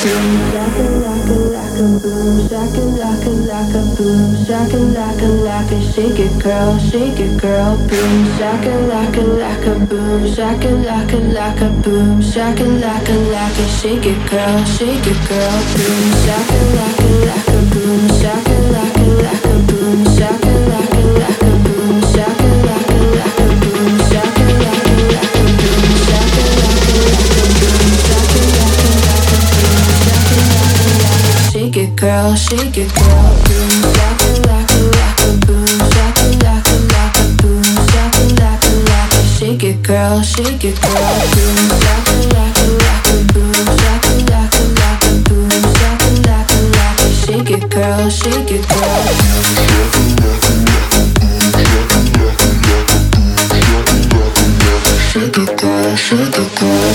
Shake it girl, boom, shaka laka boom, shaka laka boom, shaka laka, shake it girl, boom, shaka laka boom, shaka laka boom, shaka laka boom, shaka laka boom, shaka laka boom, shaka laka boom, shaka laka, shake it girl, boom, shaka laka boom, shaka laka boom, shaka laka, shake it girl, boom, shaka laka boom, shaka laka boom, shaka laka, shake it girl, shake it girl. Shake it girl, shake it girl.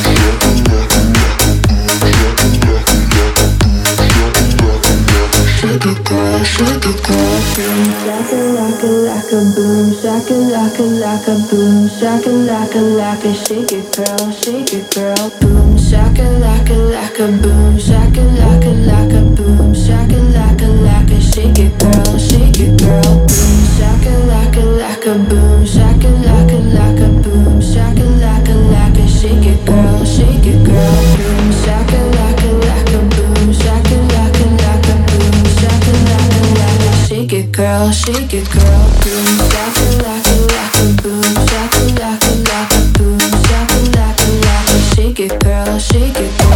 Shake it girl, shake it girl. Boom, shaka laka boom, shaka laka boom, shaka laka, shake it girl, boom, shaka laka boom, shaka laka boom, shaka laka, shake it girl, boom, shaka laka boom, shaka laka boom, shaka laka, shake it girl, boom, shaka laka boom, shaka laka boom, shaka laka, shake it girl, boom, shaka laka boom, shaka laka boom, shaka laka, shake it girl,